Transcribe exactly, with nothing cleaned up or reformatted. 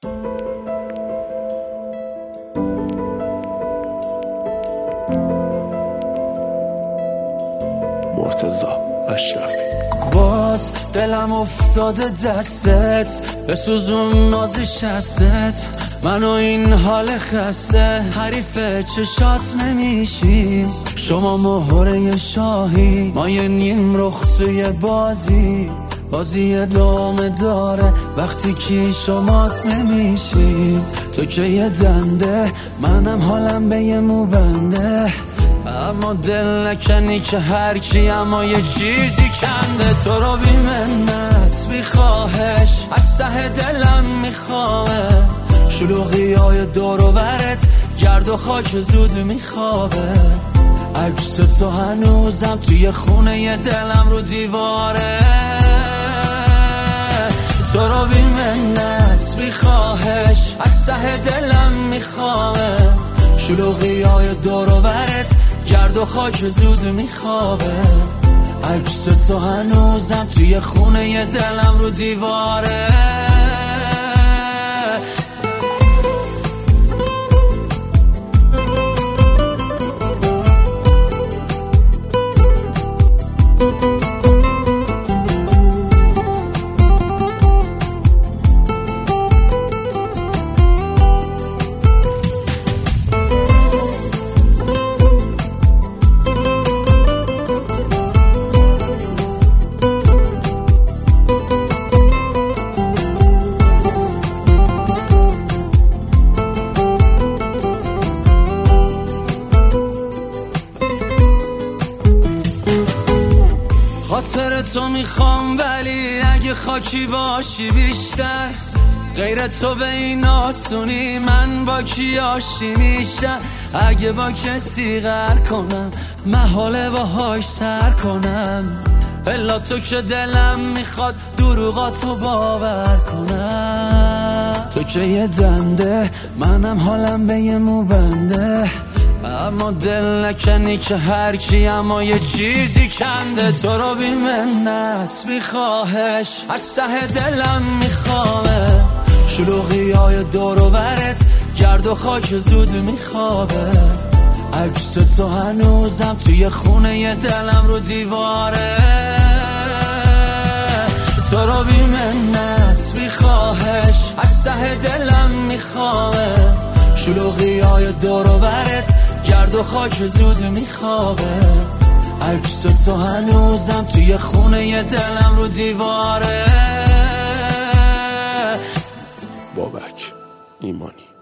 مرتضی اشرفی. باز دلم افتاده دستت، بسوزون نازی شستت، من و این حال خسته، حریف چشات نمیشیم. شما مهره شاهی، ما یه نیم رخ توی بازی، بازی ادامه داره وقتی که شمات نمیشیم. تو که یه دنده، منم حالم به یه موبنده، اما دل نکنی که هر کی اما یه چیزی کنده. تو رو بی منت بی خواهش از ته دلم میخواه، شلوغی های دور و برت گرد و خاک زود میخوابه. عکس تو هنوزم توی خونه ی دلم رو دیواره. تو رو بی منت بی خواهش از ته دلم میخواه، شلوغی های دور و برت گرد و خاک زود میخوابه. عکس تو هنوزم توی خونه ی دلم رو دیواره. خاطر تو میخوام، ولی اگه خاکی باشی بیشتر، غیر تو به این آسونی من با کی آشتی میشم. اگه با کسی غر کنم محاله باهاش سر کنم، الا تو که دلم میخواد دروغاتو باور کنم. تو که یه دنده، منم حالم به یه موبنده، اما دل نکنی که هر کی اما یه چیزی کنده. تو رو بی منت بی خواهش از ته دلم میخواه، شلوغی های دور و برت گرد و خاک زود میخوابه. عکس تو هنوزم توی خونه ی دلم رو دیواره. تو رو بی منت بی خواهش از ته دلم میخواه، شلوغی های دور و برت گرد و خاک زود میخوابه. عکس تو هنوزم توی خونه ی دلم رو دیواره. بابک ایمانی.